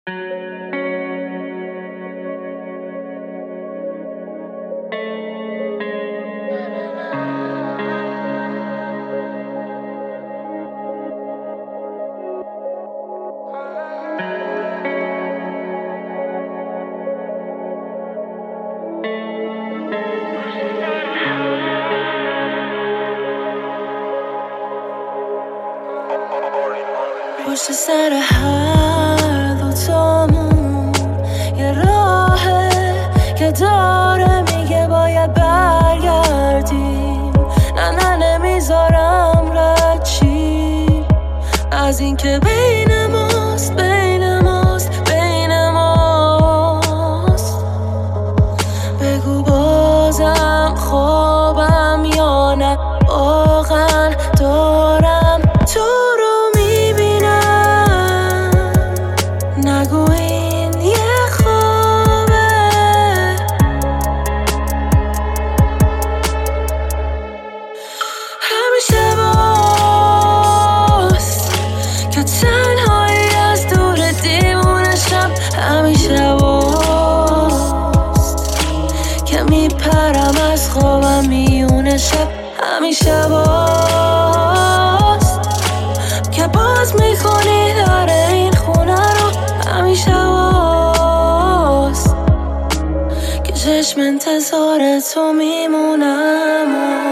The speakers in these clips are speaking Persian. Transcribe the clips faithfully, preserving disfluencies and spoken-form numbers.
پشت سر هر دوتامون یه راهه که داره میگه باید برگردیم. نه نه نمیذارم رد چی از این که بین ماست بین ماست بین ماست. بگو بازم خوابم یا نه واقعا دارم تو رو میبینم. نگو این یه خوابه. همیشه باست که تنهایی از دور دیوونشم. همیشه باست که میپرم از خوابم میونه شب. همیشه باست که باز میکنی در این خونه رو. همیشه باست که چشم انتظار تو میمونم.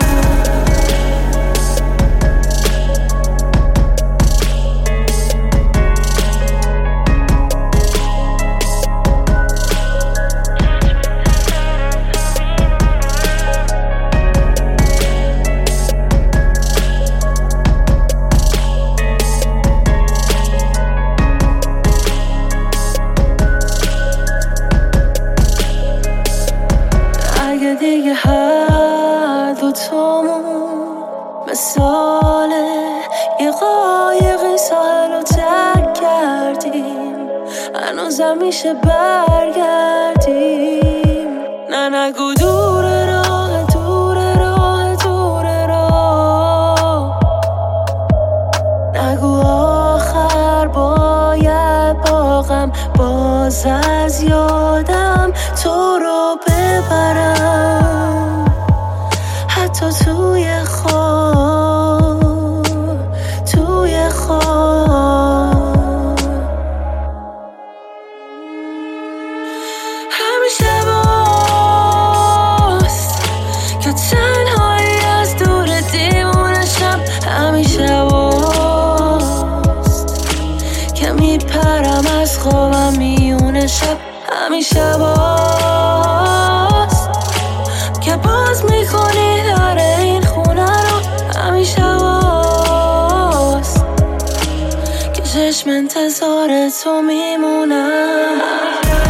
دیگه هر دوتامون مثال یه قایقی ساحل رو ترک کردیم. هنوزم میشه برگردیم. نه نگو دور راه دور راه دور راه. نگو آخر باید باغم باز از یادم تو رو ببرم. حتی توی خواب توی خواب. همیشه باست که تنهایی از دور دیوونشم. همیشه باست که میپرم از خوابم میونه شب. همیشه باست که باز میکنی در این خونه رو. همیشه باست که چشم انتظار تو میمونم.